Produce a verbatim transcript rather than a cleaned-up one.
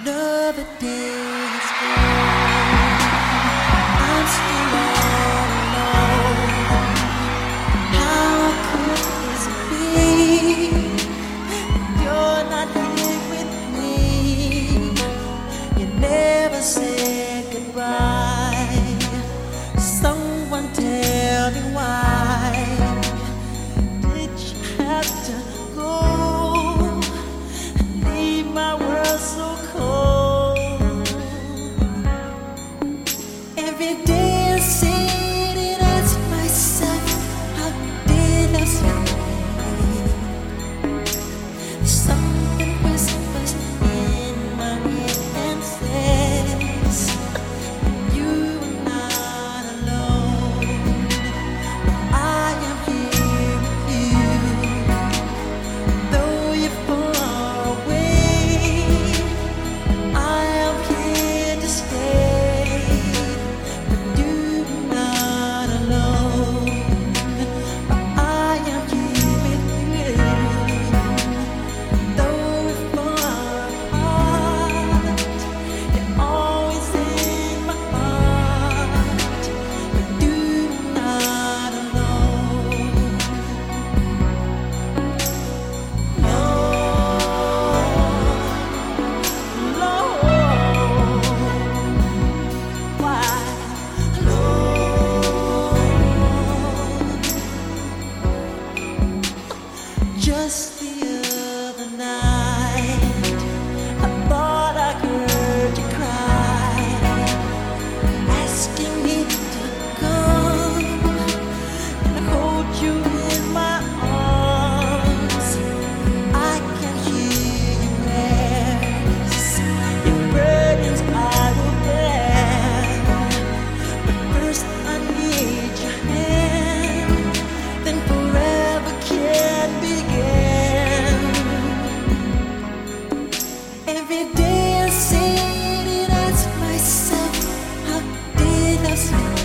Another day is gone. I'm still all alone. How could this be? You're not here with me. You never said goodbye. Someone tell me why did you have to go and leave my world so cold? Every day I sit and ask myself, how did I survive? Something whispers in my ear and says, you are not alone. I am here with you. Though you're far away, I am here to stay. But you're not alone. I am here with you. Though we're far apart, you're always in my heart. But you're not alone. Lord, Lord, why, Lord? Just the other night, I thought I heard you cry, asking me to come and hold you in my arms. I can hear your prayers, your burdens I will bear. But first I need your hand, then forever can begin. Every day I sit and ask myself, how did I survive?